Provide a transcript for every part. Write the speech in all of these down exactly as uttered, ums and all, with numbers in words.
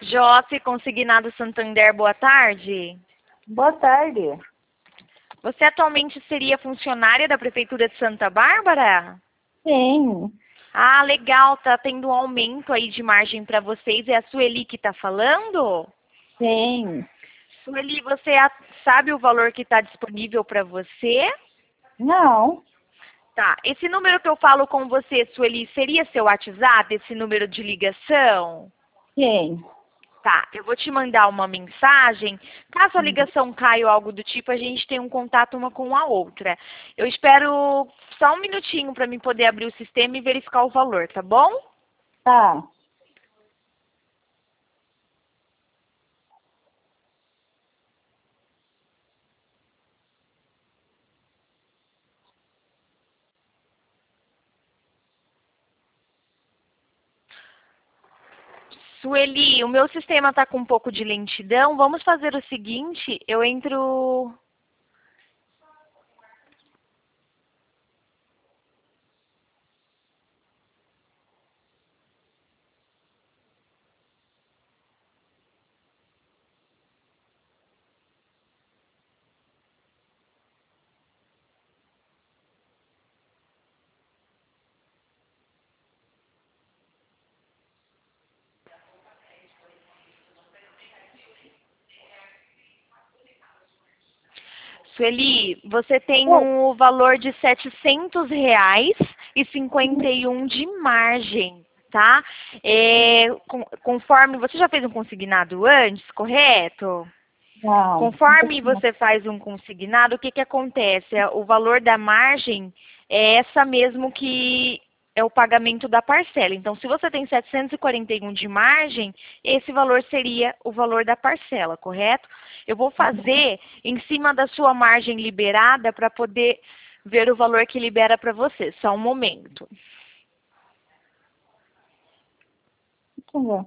Josi, consignado Santander, boa tarde. Boa tarde. Você atualmente seria funcionária da Prefeitura de Santa Bárbara? Sim. Ah, legal, tá tendo um aumento aí de margem para vocês. É a Sueli que tá falando? Sim. Sueli, você a- sabe o valor que está disponível para você? Não. Tá, esse número que eu falo com você, Sueli, seria seu WhatsApp, esse número de ligação? Sim. Tá, eu vou te mandar uma mensagem. Caso a ligação caia ou algo do tipo, a gente tem um contato uma com a outra. Eu espero só um minutinho para mim poder abrir o sistema e verificar o valor, tá bom? Tá. Sueli, o meu sistema está com um pouco de lentidão. Vamos fazer o seguinte, eu entro... Sueli, você tem o valor de setecentos reais e cinquenta e um de margem, tá? É, com- conforme, você já fez um consignado antes, correto? Não. Conforme você faz um consignado, o que que acontece? É, o valor da margem é essa mesmo que é o pagamento da parcela. Então, se você tem setecentos e quarenta e um de margem, esse valor seria o valor da parcela, correto? Eu vou fazer em cima da sua margem liberada para poder ver o valor que libera para você. Só um momento. Entendeu?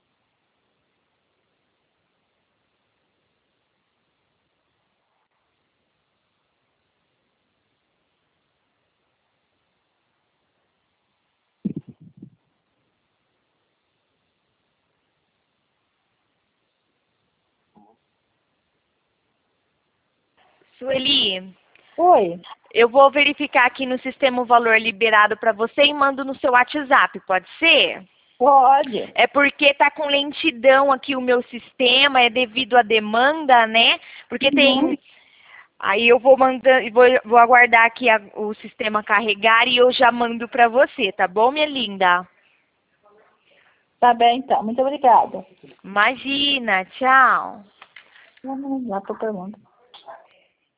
Sueli, Oi. eu vou verificar aqui no sistema o valor liberado para você e mando no seu WhatsApp, pode ser? Pode. É porque tá com lentidão aqui o meu sistema, é devido à demanda, né? Porque Uhum. tem... Aí eu vou mandar, vou, vou aguardar aqui a- o sistema carregar e eu já mando para você, tá bom, minha linda? Tá bem, então. Muito obrigada. Imagina, tchau. Vamos lá para a pergunta.